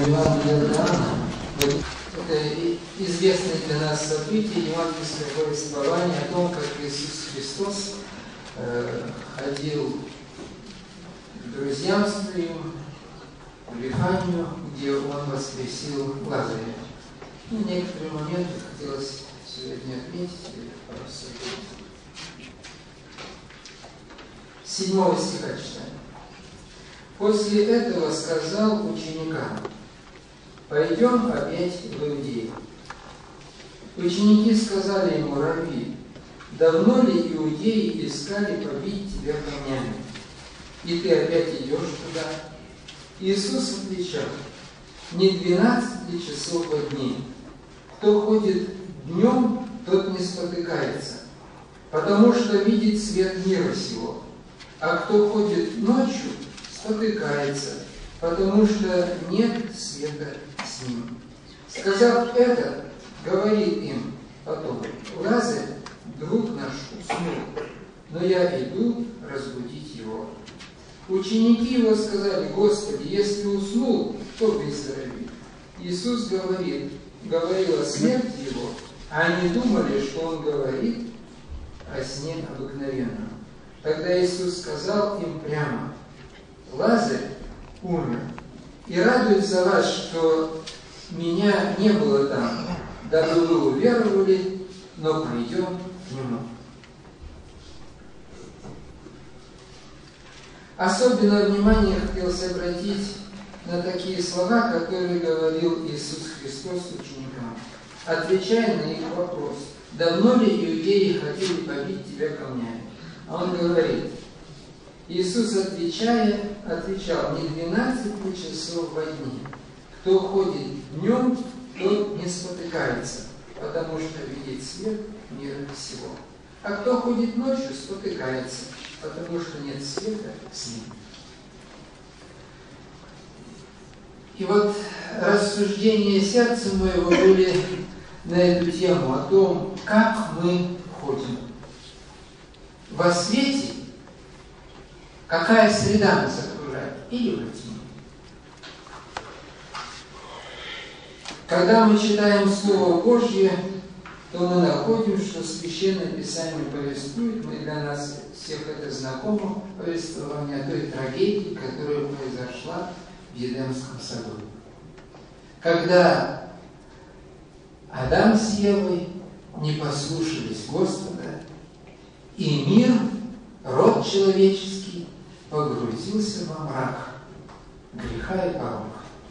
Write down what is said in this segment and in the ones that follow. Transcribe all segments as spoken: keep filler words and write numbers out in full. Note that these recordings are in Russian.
Евангелия от Иоанна. Это известное для нас событие, евангельское повествование о том, как Иисус Христос э, ходил к друзьям своим в Вифанию, где Он воскресил Лазаря. И некоторые моменты хотелось сегодня отметить или порассудить. Седьмого стиха читаем. После этого сказал ученикам: «Пойдем опять в Иудею». Ученики сказали ему: «Раби, давно ли иудеи искали побить тебя камнями, и ты опять идешь туда?» Иисус отвечал: «Не двенадцать ли часов во дни? Кто ходит днем, тот не спотыкается, потому что видит свет мира сего. А кто ходит ночью, спотыкается, потому что нет света с ним». Сказав это, говорит им потом: «Лазарь, друг наш, уснул, но я иду разбудить его». Ученики его сказали: «Господи, если уснул, то выздоровеет». Иисус говорит, говорил о смерти его, а они думали, что он говорит о сне обыкновенном. Тогда Иисус сказал им прямо: «Лазарь умер, и радуется вас, что меня не было там, дабы вы уверовали, но придем к нему». Особенное внимание хотелось обратить на такие слова, которые говорил Иисус Христос ученикам, отвечая на их вопрос: «Давно ли иудеи хотели побить тебя камнями?» А он говорит, Иисус, отвечая, отвечал: «Не двенадцать ли часов во дни? Кто ходит днем, тот не спотыкается, потому что видит свет мира сего. А кто ходит ночью, спотыкается, потому что нет света с ним». И вот рассуждения сердца моего были на эту тему, о том, как мы ходим. Во свете, какая среда нас окружает, или во тьме. Когда мы читаем Слово Божье, то мы находим, что Священное Писание повествует, мы для нас всех это знакомо, повествование о той трагедии, которая произошла в Едемском саду. Когда Адам с Евой не послушались Господа, и мир, род человеческий, погрузился во мрак греха и порока.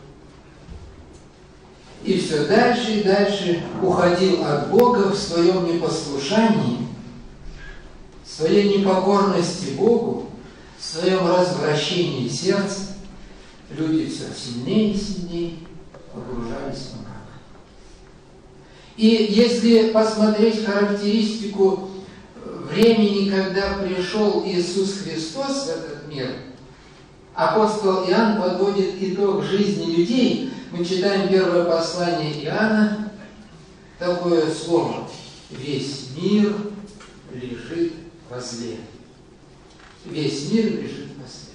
И все дальше и дальше уходил от Бога в своем непослушании, в своей непокорности Богу, в своем развращении сердца. Люди все сильнее и сильнее погружались в мрак. И если посмотреть характеристику времени, когда пришел Иисус Христос в этот мир, апостол Иоанн подводит итог жизни людей. Мы читаем первое послание Иоанна, такое слово: «Весь мир лежит во зле». Весь мир лежит во зле.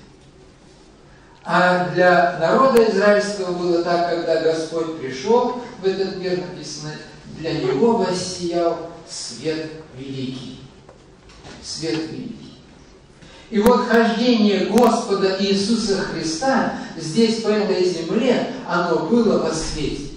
А для народа израильского было так, когда Господь пришел в этот мир, написано, для него воссиял свет великий. Свет великий. И вот хождение Господа Иисуса Христа здесь, по этой земле, оно было во свете.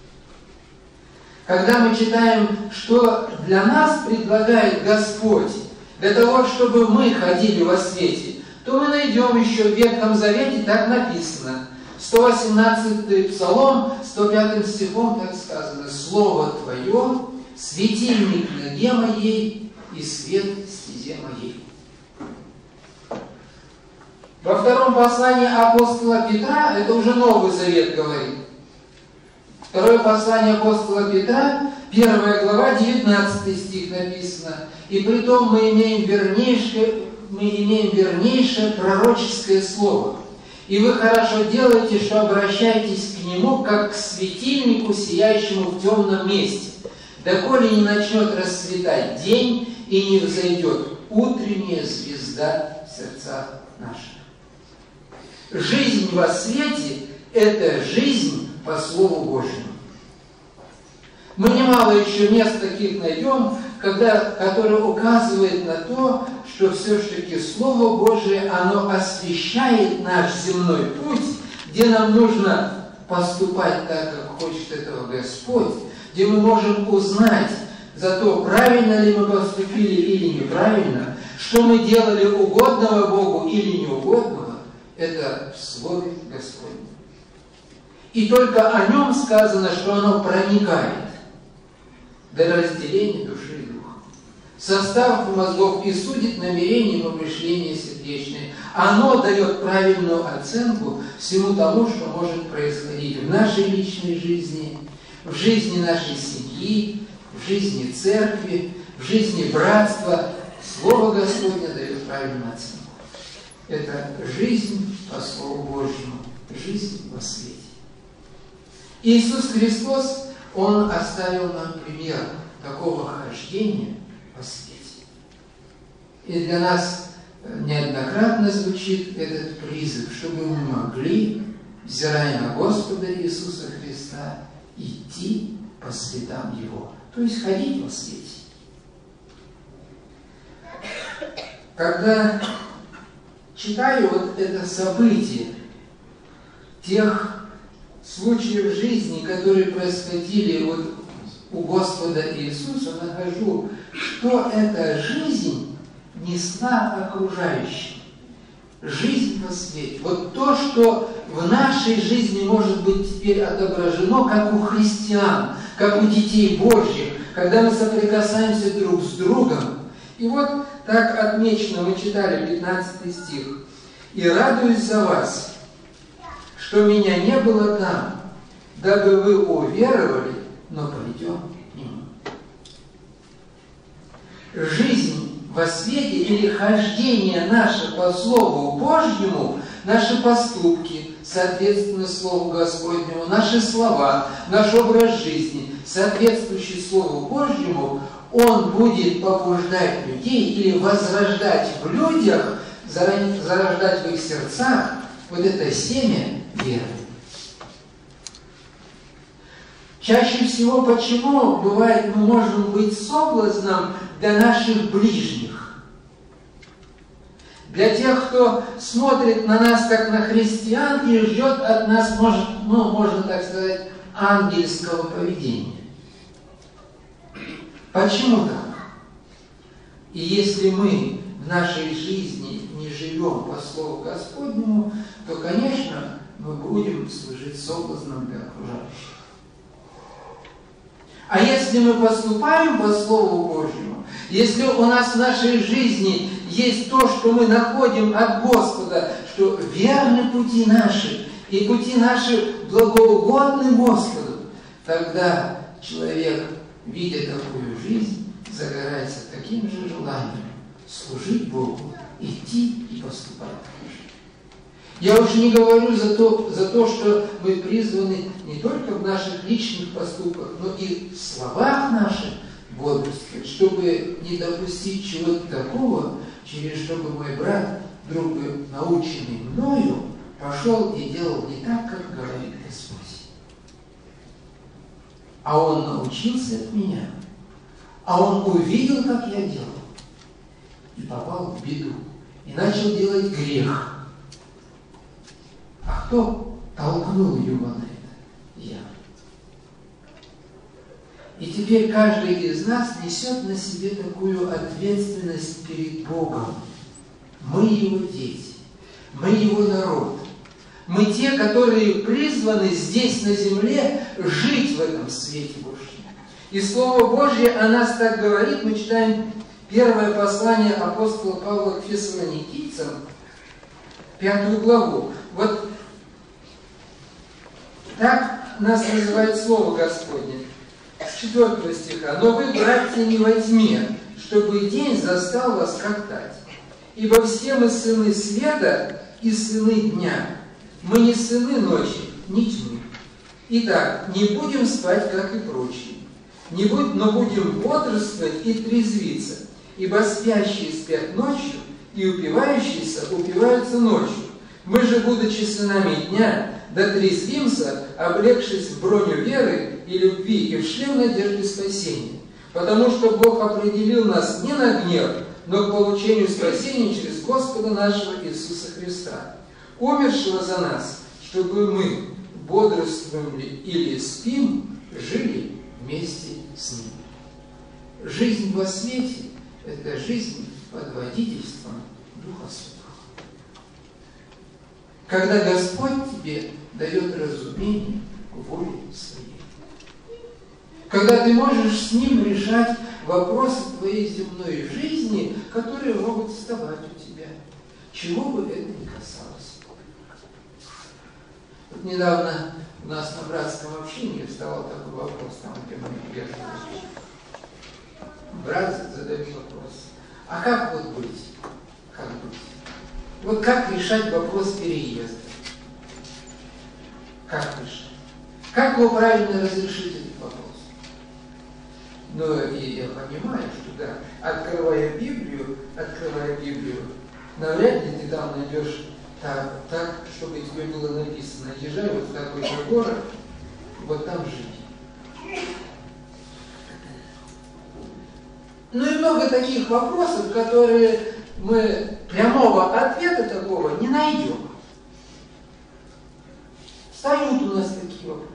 Когда мы читаем, что для нас предлагает Господь, для того, чтобы мы ходили во свете, то мы найдем еще в Ветхом Завете, так написано. сто восемнадцатый Псалом, сто пятым стихом так сказано: «Слово Твое – светильник ноге моей и свет стезе моей». Во втором послании апостола Петра, это уже Новый Завет говорит. Второе послание апостола Петра, первая глава, девятнадцатый стих написано: «И притом мы имеем вернейшее, мы имеем вернейшее пророческое слово. И вы хорошо делаете, что обращаетесь к нему, как к светильнику, сияющему в темном месте, доколе не начнет расцветать день и не взойдет утренняя звезда в сердцах наших». Жизнь во свете – это жизнь по Слову Божьему. Мы немало еще мест таких найдем, когда, которые указывают на то, что все-таки Слово Божие, оно освещает наш земной путь, где нам нужно поступать так, как хочет этого Господь, где мы можем узнать за то, правильно ли мы поступили или неправильно, что мы делали угодного Богу или неугодного, это в Слове Господнем. И только о нем сказано, что оно проникает до разделения души и духа, состав мозгов и судит намерения и помышления сердечные. Оно дает правильную оценку всему тому, что может происходить в нашей личной жизни, в жизни нашей семьи, в жизни церкви, в жизни братства. Слово Господне дает правильную оценку. Это жизнь по Слову Божьему, жизнь во свете. Иисус Христос, Он оставил нам пример такого хождения по свете. И для нас неоднократно звучит этот призыв, чтобы мы могли, взирая на Господа Иисуса Христа, идти по следам Его, то есть ходить во свете. Когда читаю вот это событие тех случаев жизни, которые происходили вот у Господа Иисуса, нахожу, что эта жизнь несла окружающим. Жизнь во свете. Вот то, что в нашей жизни может быть теперь отображено, как у христиан, как у детей Божьих, когда мы соприкасаемся друг с другом. И вот так отмечено, мы читали пятнадцатый стих. «И радуюсь за вас, что меня не было там, дабы вы уверовали, но пойдем к нему». Жизнь во свете или хождение наше по Слову Божьему, наши поступки, соответственно Слову Господнему, наши слова, наш образ жизни, соответствующий Слову Божьему, он будет побуждать людей или возрождать в людях, зарождать в их сердцах вот это семя веры. Чаще всего почему бывает мы можем быть соблазном для наших ближних? Для тех, кто смотрит на нас как на христиан и ждет от нас, может, ну, можно так сказать, ангельского поведения. Почему так? И если мы в нашей жизни не живем по Слову Господнему, то, конечно, мы будем служить соблазном для окружающих. А если мы поступаем по Слову Божьему, если у нас в нашей жизни есть то, что мы находим от Господа, что верны пути наши, и пути наши благоугодны Господу, тогда человек, видя такую жизнь, загорается таким же желанием служить Богу, идти и поступать так же. Я уж не говорю за то, за то, что мы призваны не только в наших личных поступках, но и в словах наших бодрствовать, чтобы не допустить чего-то такого, через что бы мой брат, вдруг бы наученный мною, пошел и делал не так, как говорит Господь. А он научился от меня, а он увидел, как я делал, и попал в беду, и начал делать грех. А кто толкнул его на это? Я. И теперь каждый из нас несет на себе такую ответственность перед Богом. Мы Его дети, мы Его народ. Мы те, которые призваны здесь, на земле, жить в этом свете Божьем. И Слово Божье о нас так говорит. Мы читаем первое послание апостола Павла к Фессалоникийцам, пятую главу. Вот так нас называет Слово Господне. С четвертого стиха. «Но вы, братья, не во тьме, чтобы день застал вас как тать. Ибо все мы сыны света и сыны дня. Мы не сыны ночи, ни тьмы. Итак, не будем спать, как и прочие, не будь, но будем бодрствовать и трезвиться. Ибо спящие спят ночью, и упивающиеся упиваются ночью. Мы же, будучи сынами дня, дотрезвимся, облегшись в броню веры и любви, и в шлем надежды спасения. Потому что Бог определил нас не на гнев, но к получению спасения через Господа нашего Иисуса Христа, умершего за нас, чтобы мы, бодрствуем ли или спим, жили вместе с Ним. Жизнь во свете – это жизнь под водительством Духа Святого. Когда Господь тебе дает разумение воли своей. Когда ты можешь с Ним решать вопросы твоей земной жизни, которые могут вставать у тебя, чего бы это ни касалось. Вот недавно у нас на братском общении вставал такой вопрос, там, где мы держали. Брат задает вопрос, а как вот быть? Как быть? Вот как решать вопрос переезда? Как решать? Как его правильно разрешить этот вопрос? Ну, и я понимаю, что да, открывая Библию, открывая Библию, навряд ли ты там найдешь так, так, чтобы тебе было написано, езжай вот в такой-то город, вот там жить. Ну и много таких вопросов, которые мы прямого ответа такого не найдем. Встают у нас такие вопросы.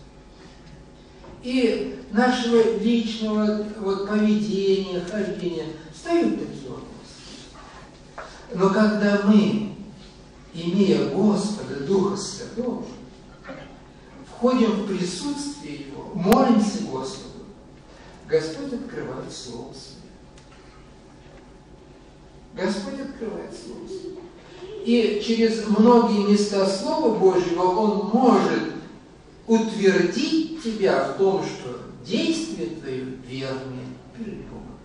И нашего личного вот, поведения, хождения встают такие вопросы. Но когда мы, имея Господа, Духа Святого, входим в присутствие Его, молимся Господу, Господь открывает Слово Свое. Господь открывает Слово Свое. И через многие места Слова Божьего Он может утвердить тебя в том, что действие твое верное перед Богом.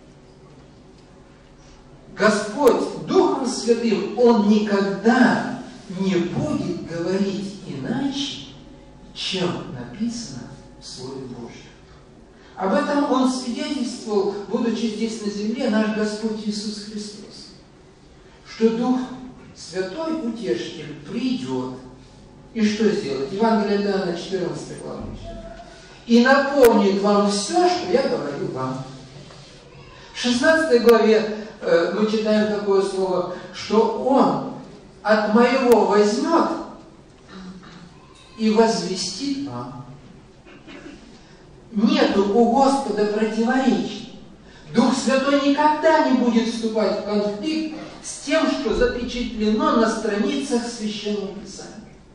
Господь Духом Святым, Он никогда не будет говорить иначе, чем написано в Слове Божьем. Об этом Он свидетельствовал, будучи здесь на земле, наш Господь Иисус Христос, что Дух Святой Утешитель придет. И что сделать? Евангелие от Иоанна, четырнадцатая глава. И напомнит вам все, что я говорю вам. В шестнадцатой главе э, мы читаем такое слово, что Он от моего возьмет и возвестит вам. Нету у Господа противоречий. Дух Святой никогда не будет вступать в конфликт с тем, что запечатлено на страницах Священного Писания.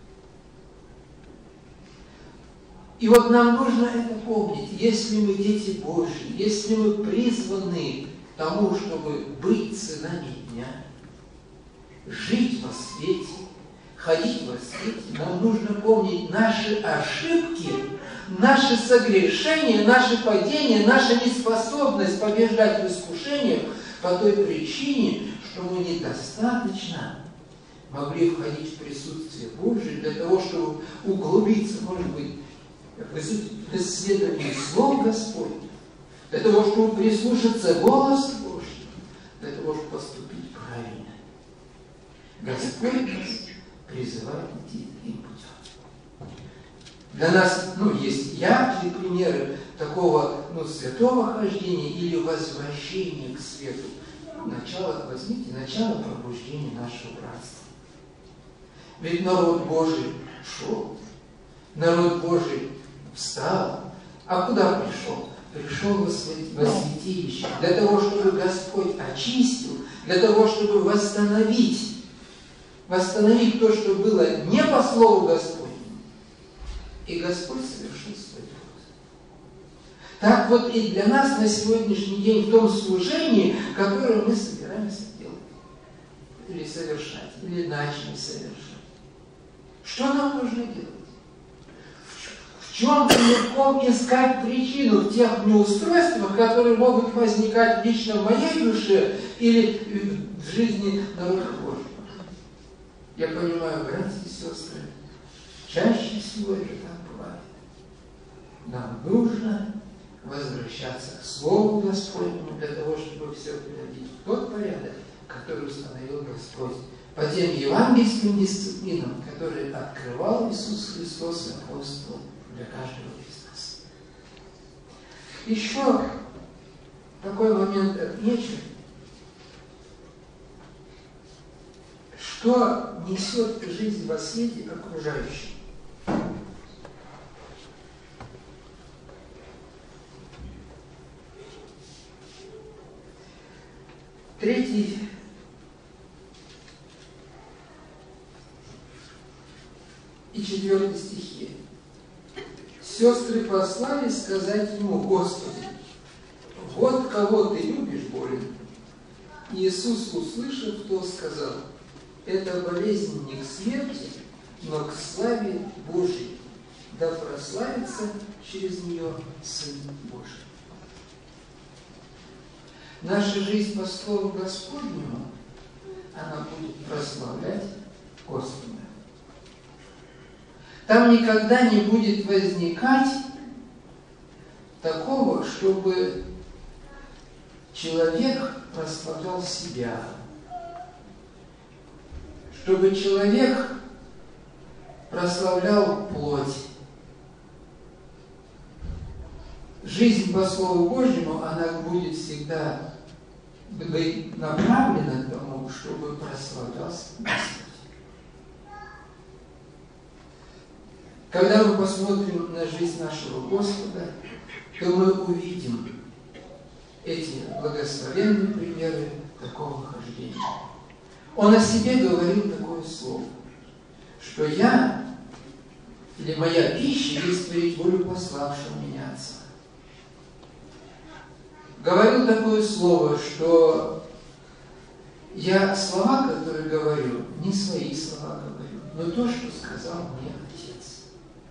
И вот нам нужно это помнить. Если мы дети Божьи, если мы призваны к тому, чтобы быть сынами дня, жить во свете, ходить во свете, нам нужно помнить наши ошибки, наши согрешения, наши падения, наша неспособность побеждать в искушениях по той причине, что мы недостаточно могли входить в присутствие Божие для того, чтобы углубиться, может быть, в исследовании Слов Господних, для того, чтобы прислушаться голосу Божьему, для того, чтобы поступить правильно. Господь нас призывает идти таким путем. Для нас, ну, есть яркие примеры такого, ну, святого хождения или возвращения к свету. Ну, начало, возьмите, начало пробуждения нашего братства. Ведь народ Божий шел, народ Божий встал. А куда пришел? Пришел во святилище, для того, чтобы Господь очистил, для того, чтобы восстановить, восстановить то, что было не по слову Господнему. И Господь совершил свой труд. Так вот и для нас на сегодняшний день в том служении, которое мы собираемся делать, или совершать, или начали совершать. Что нам нужно делать? В чем легко искать причину в тех неустройствах, которые могут возникать лично в моей душе или в жизни народа Божьего? Я понимаю, братья и сестры, чаще всего это так бывает. Нам нужно возвращаться к Слову Господнему для того, чтобы все приводить в тот порядок, который установил Господь по тем евангельским дисциплинам, которые открывал Иисус Христос и апостол для каждого из нас. Еще такой момент отмечу, что несет жизнь во свете окружающим. Третий и четвертый стихи. Сестры послали сказать ему: Господи, вот кого ты любишь болен. Иисус, услышав то, сказал: эта болезнь не к смерти, но к славе Божьей, да прославится через нее Сын Божий. Наша жизнь по Слову Господнему, она будет прославлять Господа. Там никогда не будет возникать такого, чтобы человек прославлял себя, чтобы человек прославлял плоть. Жизнь по Слову Божьему, она будет всегда быть направлена к тому, чтобы прославлялся Господь. Когда мы посмотрим на жизнь нашего Господа, то мы увидим эти благословенные примеры такого хождения. Он о себе говорил такое слово, что я, или моя пища, есть творить волю пославшего меня Отца. Говорил такое слово, что я слова, которые говорю, не свои слова говорю, но то, что сказал мне Отец.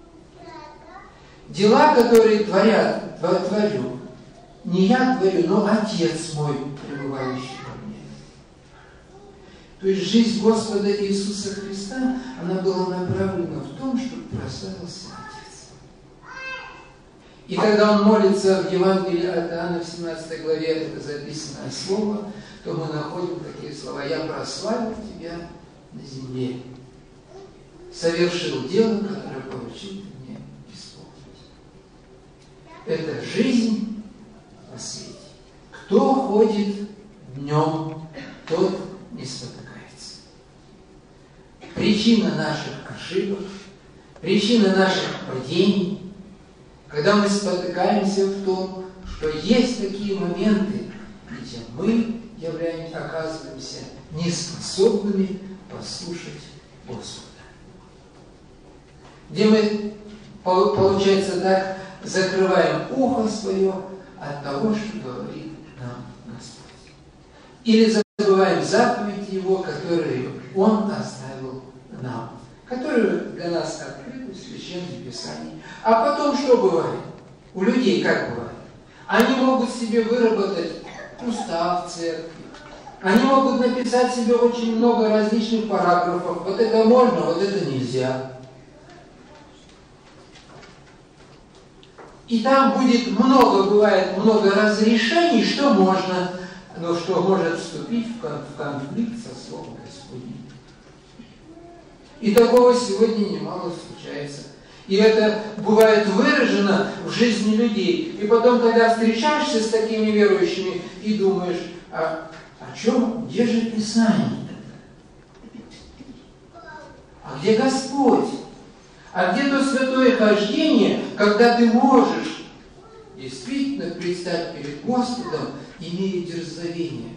Дела, которые творят, творю, не я творю, но Отец мой, пребывающий во мне. То есть жизнь Господа Иисуса Христа, она была направлена в том, чтобы прославился Отец. И когда Он молится в Евангелии от Иоанна в семнадцатой главе, это записанное слово, то мы находим такие слова: «Я прославил Тебя на земле, совершил дело, которое поручил Ты мне исполнить». Это жизнь во свете. Кто ходит днем, тот не спотыкается. Причина наших ошибок, причина наших падений, когда мы спотыкаемся в том, что есть такие моменты, где мы являемся, оказываемся неспособными послушать Господа. Где мы, получается так, закрываем ухо свое от того, что говорит нам Господь. Или забываем заповеди Его, которые Он оставил нам, которые для нас открыты в Священном Писании. А потом что бывает? У людей как бывает? Они могут себе выработать устав церкви. Они могут написать себе очень много различных параграфов. Вот это можно, вот это нельзя. И там будет много, бывает много разрешений, что можно, но что может вступить в конфликт со Словом Господним. И такого сегодня немало случается. И это бывает выражено в жизни людей. И потом, когда встречаешься с такими верующими и думаешь, а о чем, где же Писание? А где Господь? А где то святое хождение, когда ты можешь действительно предстать перед Господом, имея дерзновение?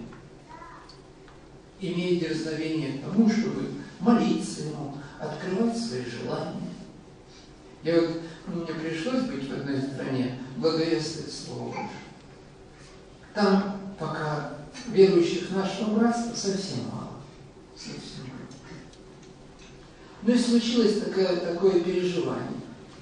Имея дерзновение к тому, чтобы молиться Ему, открывать свои желания. Я вот, мне пришлось быть в одной стране, благовествовать Слово Божие. Там пока верующих нашего братства совсем мало. Совсем мало. Ну и случилось такое, такое переживание.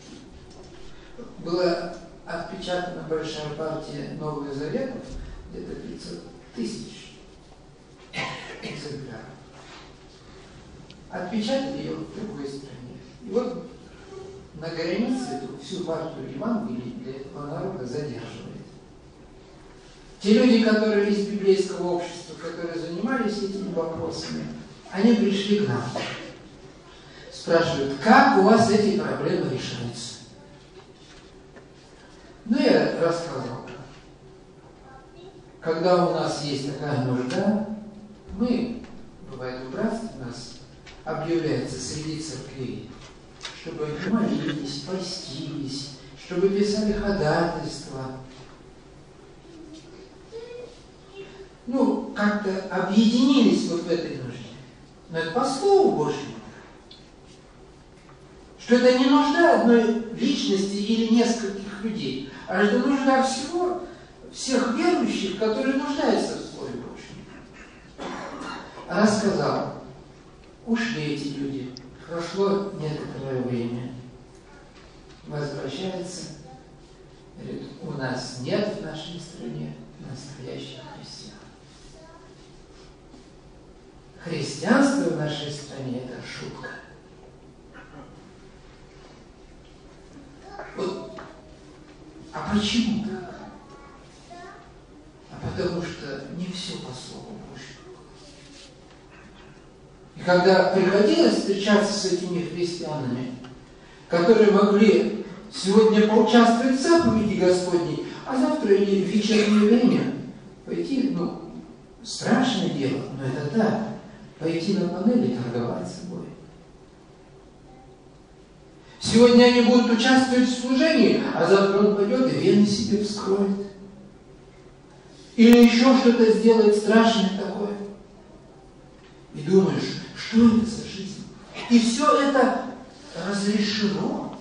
Была отпечатана большая партия Новых Заветов, где-то пятьсот тысяч экземпляров. Отпечатали ее в другой стране. И вот на границе эту всю партию Евангелия для этого народа задерживает. Те люди, которые из библейского общества, которые занимались этими вопросами, они пришли к нам. Спрашивают, как у вас эти проблемы решаются? Ну, я рассказал. Когда у нас есть такая нужда, мы, бывает в братстве у нас, объявляется среди церквей, чтобы они молились, постились, чтобы писали ходатайства. Ну, как-то объединились вот в этой нужде. Но это по Слову Божьему. Что это не нужда одной личности или нескольких людей, а это нужда всего, всех верующих, которые нуждаются в Слове Божьем. Она сказала, ушли эти люди, прошло некоторое время, возвращается, говорит, у нас нет в нашей стране настоящих христиан. Христианство в нашей стране – это шутка. Вот. А почему так? А потому что не все по Слову Божьему. И когда приходилось встречаться с этими христианами, которые могли сегодня поучаствовать в заповеди Господней, а завтра или в вечернее время пойти, ну, страшное дело, но это так, пойти на панели торговать собой. Сегодня они будут участвовать в служении, а завтра он пойдет и вены себе вскроет. Или еще что-то сделает страшное такое. И думаешь, что это за жизнь? И все это разрешено.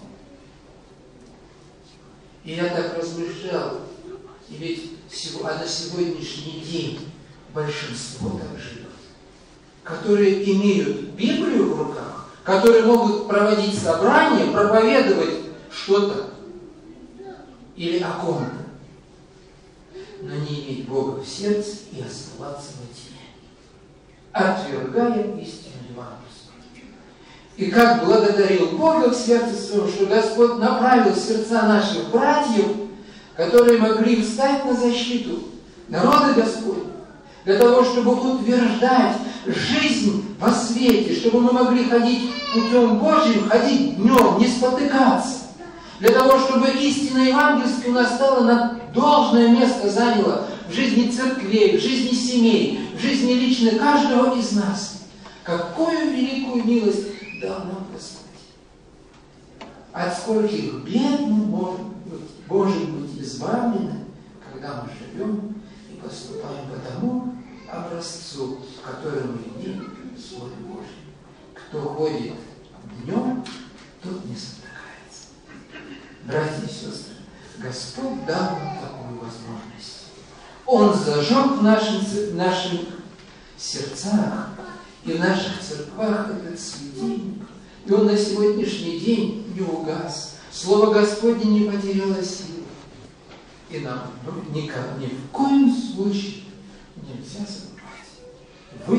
И я так размышлял, и ведь а на сегодняшний день большинство так живет, которые имеют Библию в руках, которые могут проводить собрания, проповедовать что-то или о ком-то, но не иметь Бога в сердце и оставаться во тьме, отвергая истину евангельскую. И как благодарил Бога в сердце своем, что Господь направил сердца наших братьев, которые могли встать на защиту народа Господня, для того, чтобы утверждать жизнь во свете, чтобы мы могли ходить путем Божьим, ходить днем, не спотыкаться. Для того, чтобы истина евангельская у нас стала на должное место заняла в жизни церквей, в жизни семей, в жизни лично каждого из нас. Какую великую милость дал нам Господь. От скольких бед мы можем быть, можем быть избавлены, когда мы живем и поступаем по тому образцу, в котором мы имеем Слово Божье. Кто ходит днем, тот не спотыкается. Братья и сестры, Господь дал нам такую возможность. Он зажег в наших, в наших сердцах и в наших церквах этот светильник. И он на сегодняшний день не угас. Слово Господне не потеряло силы. И нам ни, ни в коем случае нельзя забывать.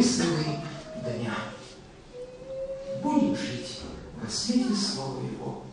Высылай дня. Будем жить во свете Слова Его.